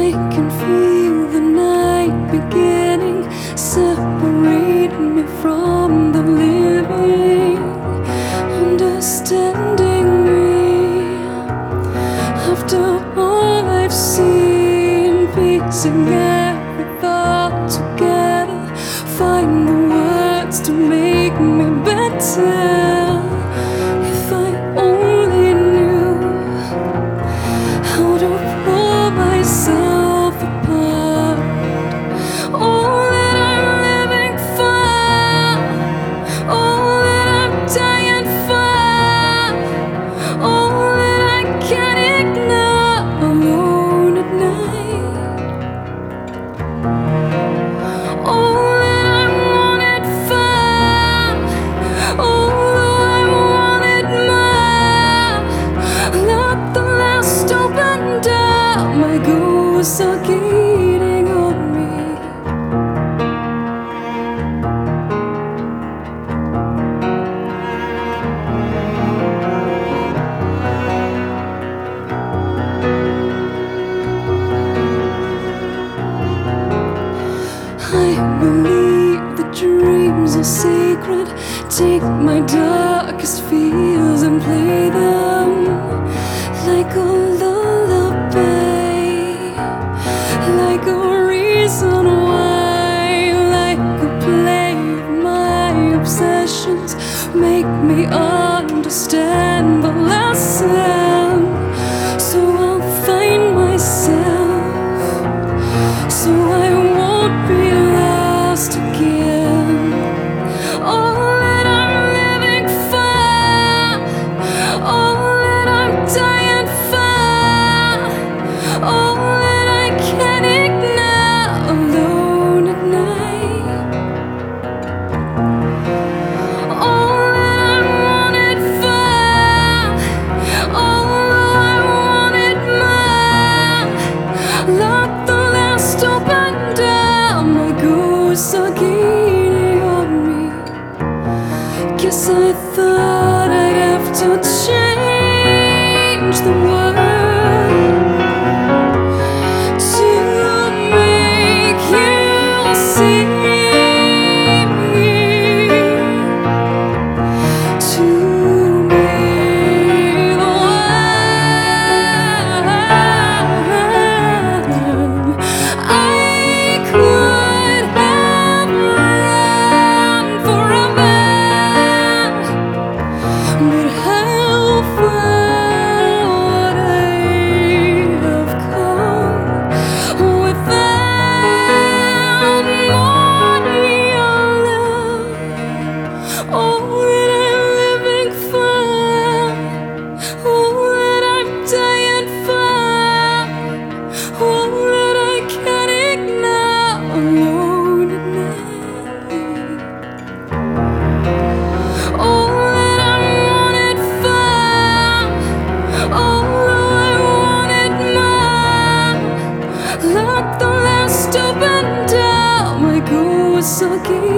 can feel the night beginning, separating me from the living, understanding me. After all I've seen, piecing every thought together, find the words to make me better. If I only knew how to pull myself apart, all that I'm living for, all that I'm dying for, all that I can't ignore alone at night, all that I wanted for, although I wanted more. Not the last open door, my ghosts are gaining on me. I believe that dreams are sacred. Take my darkest fears and play them like a lullaby, like a reason why, like a play of my obsessions. Make me understand the lesson, so I'll find myself, so I won't be lost again. All that I'm living for, all that I'm dying for, all that I can't ignore alone at night, all that I wanted for, although I wanted more. Lock the last open door, my ghosts are gaining on me. Guess I thought I'd have to change the world to make you see, to me the world. I could have run forever, but how far would I have come without more your love? All that I'm living for, all that I'm dying for, all that I can't ignore alone at night, all that I wanted for, although I wanted more. Lock the last open door, my ghosts are gaining